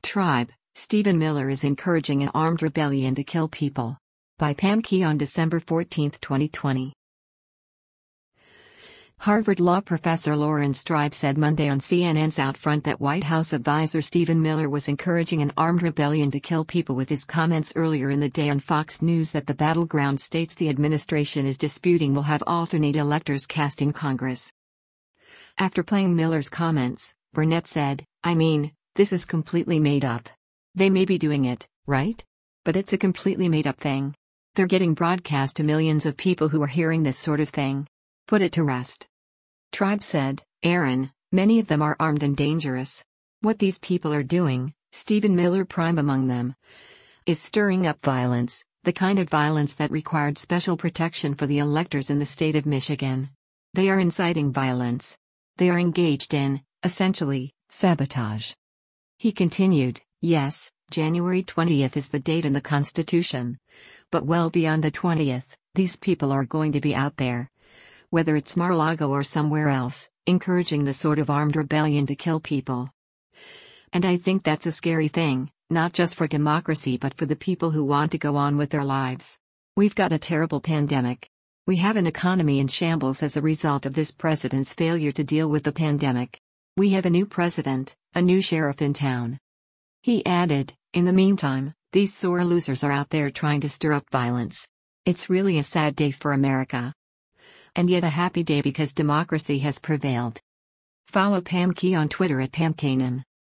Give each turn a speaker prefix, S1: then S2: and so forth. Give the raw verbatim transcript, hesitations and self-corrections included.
S1: Tribe, Stephen Miller is encouraging an armed rebellion to kill people. By Pam Key on December fourteenth, twenty twenty. Harvard law professor Laurence Tribe said Monday on C N N's Outfront that White House advisor Stephen Miller was encouraging an armed rebellion to kill people with his comments earlier in the day on Fox News that the battleground states the administration is disputing will have alternate electors cast in Congress. After playing Miller's comments, Burnett said, "I mean, this is completely made up. They may be doing it, right? But it's a completely made up thing. They're getting broadcast to millions of people who are hearing this sort of thing. Put it to rest." Tribe said, "Aaron, many of them are armed and dangerous. What these people are doing, Stephen Miller prime among them, is stirring up violence, the kind of violence that required special protection for the electors in the state of Michigan. They are inciting violence. They are engaged in, essentially, sabotage." He continued, "Yes, January twentieth is the date in the Constitution. But well beyond the twentieth, these people are going to be out there, whether it's Mar-a-Lago or somewhere else, encouraging the sort of armed rebellion to kill people. And I think that's a scary thing, not just for democracy but for the people who want to go on with their lives. We've got a terrible pandemic. We have an economy in shambles as a result of this president's failure to deal with the pandemic. We have a new president, a new sheriff in town." He added, "In the meantime, these sore losers are out there trying to stir up violence. It's really a sad day for America. And yet a happy day because democracy has prevailed." Follow Pam Key on Twitter at Pam Kanan.